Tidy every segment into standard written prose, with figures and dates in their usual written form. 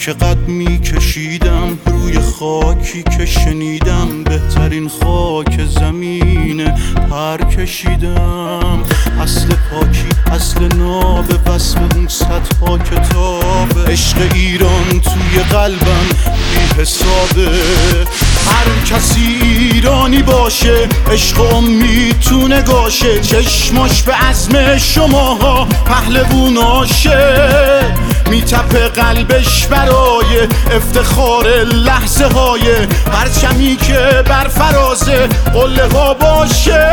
چقدر میکشیدم روی خاکی که شنیدم بهترین خاک زمینه پر کشیدم. اصل پاکی اصل ناب وصف اون صدها کتاب عشق ایران توی قلبم بی حسابه. هر کسی ایرانی باشه عشق امید تو نگاشه، چشماش به عزم شماها پهلووناشه. میتپه قلبش برای افتخار لحظه های پرچمی که بر فراز قله ها باشه.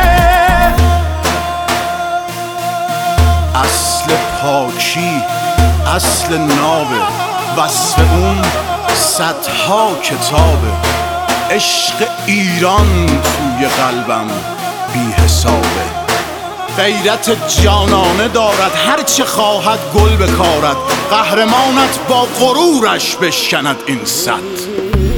اصل پاکی اصل نابه وصف اون صدها کتابه. عشق ایران توی قلبم بی حسابه. غیرت جانانه دارد هرچه خواهد گل بکارد، قهرمانت با غرورش بشکند این سد.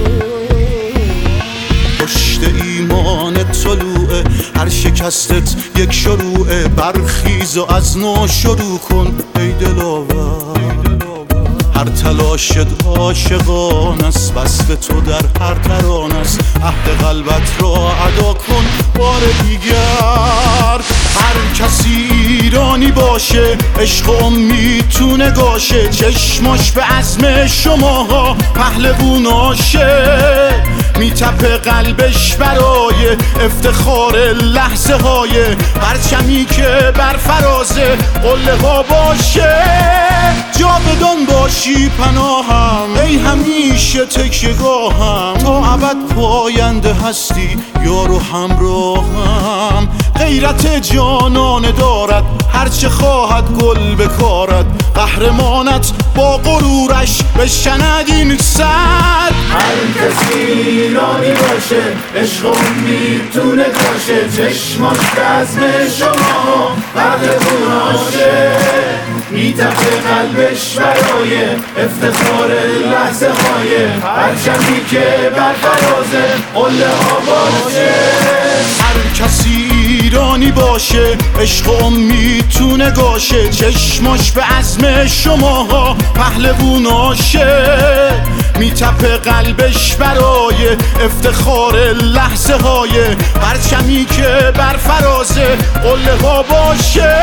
پشت ایمان طلوعه هر شکستت یک شروعه، برخیز و از نو شروع کن ای دلاور. هر تلاشت عاشقان است، وصف تو در هر تران است. عهد قلبت را ادا کن بار دیگر. هر کسی ایرانی باشه عشق امید تو نگاشه، چشماش به عزم شماها پهلووناشه. میتپه قلبش برای افتخار لحظه های پرچمی که بر فراز قله ها باشه. جاودان باشی پناهم ای همیشه تکیه‌گاهم، تا ابد پاینده هستی یار و همراهم. غیرت جانانه دارد هرچه خواهد گل بکارد، قهرمانت با غرورش بشند این سد. هر کسی ایرانی باشه عشق امید تو نگاشه، چشماش به عزم شما پهلووناشه. میتپه قلبش برای افتخار لحظه های پرچمی که بر فراز قله ها باشه. هر کسی ایرانی باشه عشق امید تو نگاشه، چشماش به عزم شماها پهلووناشه. میتپه قلبش برای افتخار لحظه های پرچمی که بر فراز قله ها باشه.